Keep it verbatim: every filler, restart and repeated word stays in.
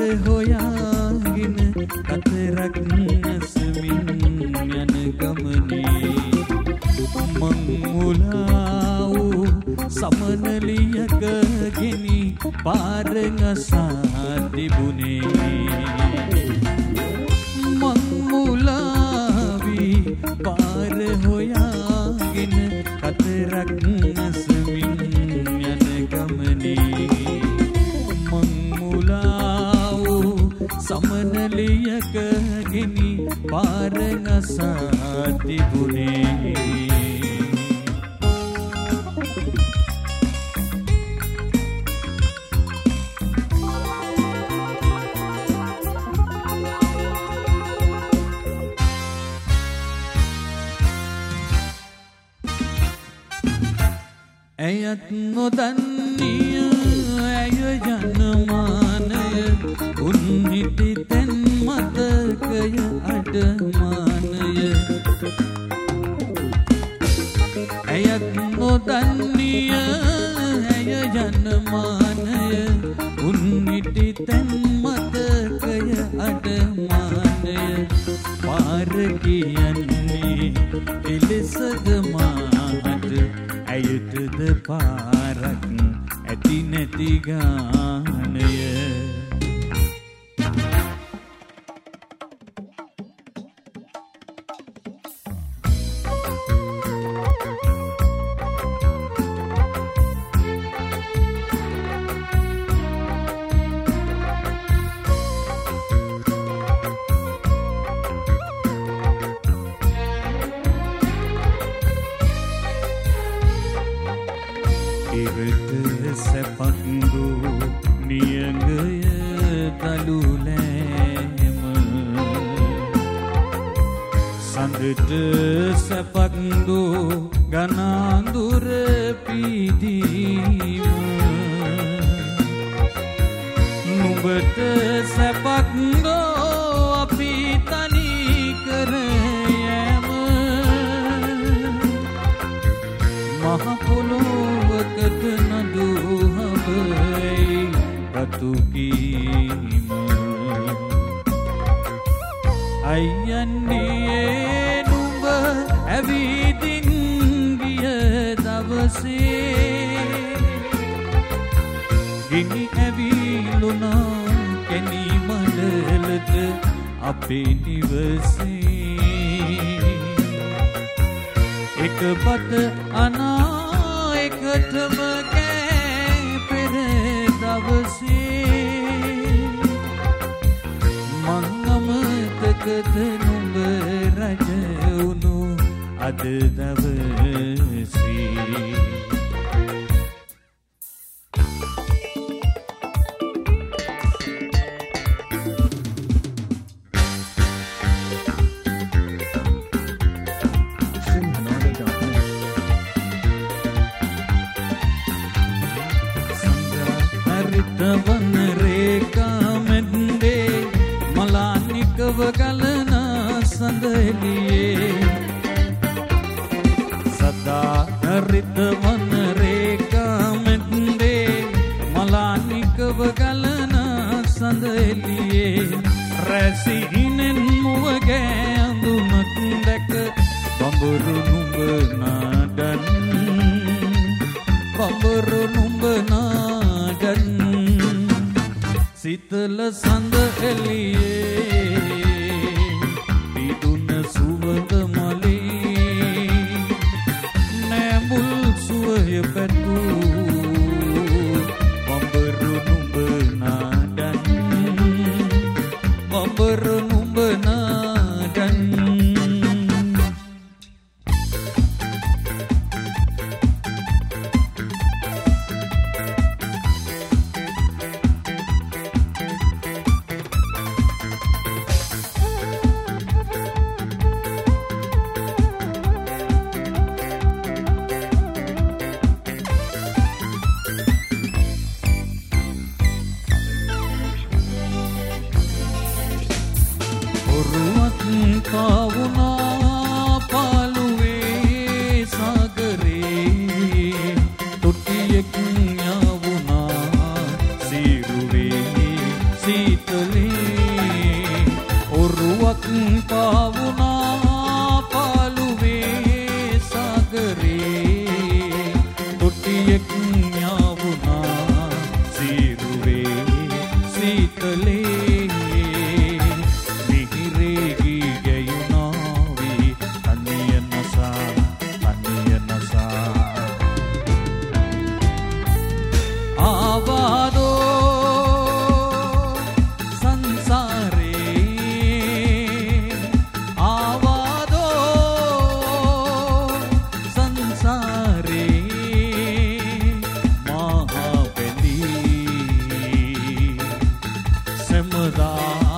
හොයාගෙන කතරක් නැසමින් යන ගමනේ මං මුලා වූ සමනලියක ගෙනි පාර ගසා තිබුණේ මං මුලා වී පාර හොයාගෙන කතරක් නැසමින් යන ගමනේ මං මුලා වූ සමනලියක ගෙනි පාර ගසා තිබුණේ ඇයත් නොදන්නිය ඇය ජනමානය උන්හිටි තැන් මතකය අඩමානය ඇයත් නොදන්නිය ඇය ජනමානය උන්හිටි තැන් මතකය අඩමානය පාර කියන්නේ එලෙසද මාට ඇයටද පාරක් ඇති නැති ගානය ඉරට සැපක්දු නියඟය දළුලෑම සඳට සැපක්දු ගනාඳුර පිදීම නුඹට සැපක්දෝ අපි තනි කරයම මහපොළොවකට නඩු හබයි රතු කීම අයන්නේ නුඹ ඇවිදින් ගිය දවසේ ගිනි ඇවිලුණා කැණි මඩලට අපේ නිවසේ එක බත අනා එකටම කෑ පෙර දවසේ මං අමතකද නුඹ රජ වුණු අද දවසේ වන රේකා මෙන්දේ මලානිකව ගලන සඳලියේ සදා හරිත වන රේකා මෙන්දේ මලානිකව ගලන සඳලියේ රැසිහිනෙන් මුව ගෑඳුමක් දැක බඹරු නුඹ නාඩන් බඹරු නුඹ නාඩන් සිතල සඳ එළියේ පිදුන සුවඳ මලේ නෑමුල් සුවය පැටූ බඹරු නුඹ නාඩන් බඹරු නුඹ නාඩන් කාවුනා පාළුවේ සාගරේ තොටියෙක් යවුනා සිරුවේ සීතල සීතලේ මිහිරේගී ගැයුනාවී අනිය නසා අනිය නසා ආවාදෝ සංසාරේ ආවාදෝ සංසාරේ මහා වෙලී සමදා